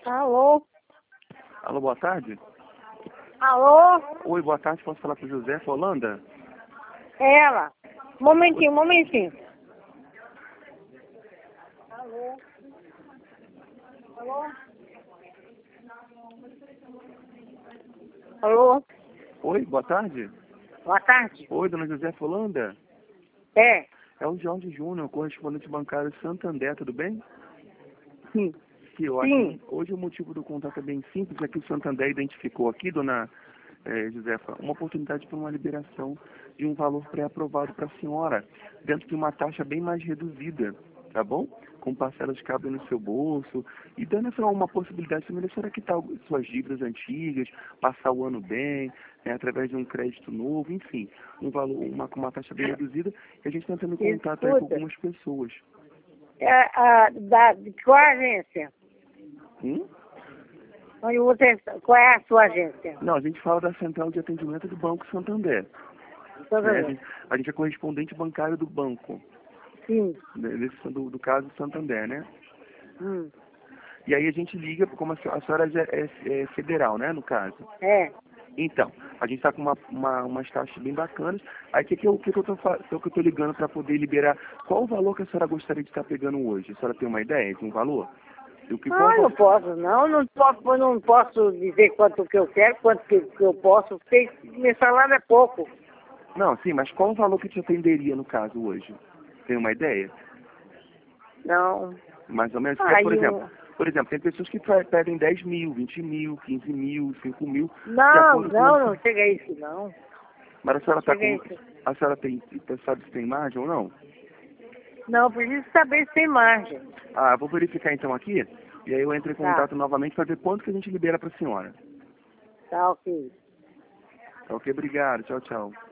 Alô? Alô, boa tarde. Alô? Oi, boa tarde. Posso falar com o José Holanda? Ela. Momentinho, momentinho. Alô? Alô? Alô? Oi, boa tarde. Boa tarde. Oi, dona José Holanda. É. É o Jorge Júnior, correspondente bancário Santander, tudo bem? Sim. Que ótimo. Sim. Hoje o motivo do contato é bem simples, é que o Santander identificou aqui, dona Josefa, uma oportunidade para uma liberação de um valor pré-aprovado para a senhora, dentro de uma taxa bem mais reduzida, tá bom? Com parcelas que cabem no seu bolso, e dando essa uma possibilidade também da senhora quitar suas dívidas antigas, passar o ano bem, né, através de um crédito novo, enfim, um valor, com uma taxa bem reduzida, e a gente está entrando em contato aí com Escuta. algumas pessoas. De qual agência? Hum? Onde você, qual é a sua agência? Não, a gente fala da central de atendimento do Banco Santander. Tô Né? vendo. A gente é correspondente bancário do banco, Sim. né? Do caso Santander, né? Hum. E aí a gente liga, como a senhora já é federal, né, no caso. É. Então, a gente está com umas taxas bem bacanas. Aí o que eu tô ligando para poder liberar? Qual o valor que a senhora gostaria de estar pegando hoje? A senhora tem uma ideia de um valor? Não posso, não posso dizer quanto que eu quero, quanto que eu posso, porque meu salário é pouco. Não, sim, mas qual o valor que te atenderia no caso hoje? Tem uma ideia? Não. Mais ou menos? Porque, Aí por exemplo, tem pessoas que pedem 10 mil, 20 mil, 15 mil, 5 mil, de Não, acordo com... não chega a isso, não. Mas a Não senhora tá chega a com... isso. A senhora sabe se tem margem ou não? Não, preciso saber se tem margem. Ah, vou verificar então aqui, e aí eu entro em Tá, contato novamente para ver quanto que a gente libera para a senhora. tá ok. Tá ok? Obrigado. Tchau, tchau.